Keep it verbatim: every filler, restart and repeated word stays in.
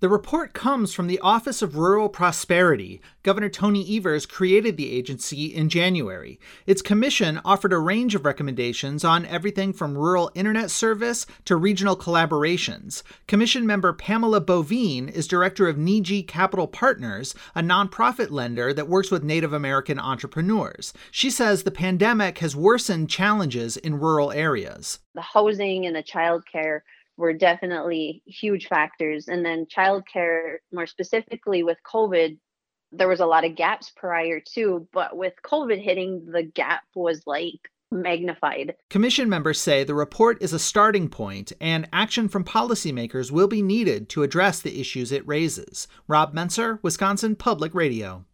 The report comes from the Office of Rural Prosperity. Governor Tony Evers created the agency in January. Its commission offered a range of recommendations on everything from rural internet service to regional collaborations. Commission member Pamela Bovine is director of Niji Capital Partners, a nonprofit lender that works with Native American entrepreneurs. She says the pandemic has worsened challenges in rural areas. The housing and the childcare were definitely huge factors. And then childcare, more specifically with COVID, there was a lot of gaps prior to, but with COVID hitting, the gap was like magnified. Commission members say the report is a starting point and action from policymakers will be needed to address the issues it raises. Rob Menser, Wisconsin Public Radio.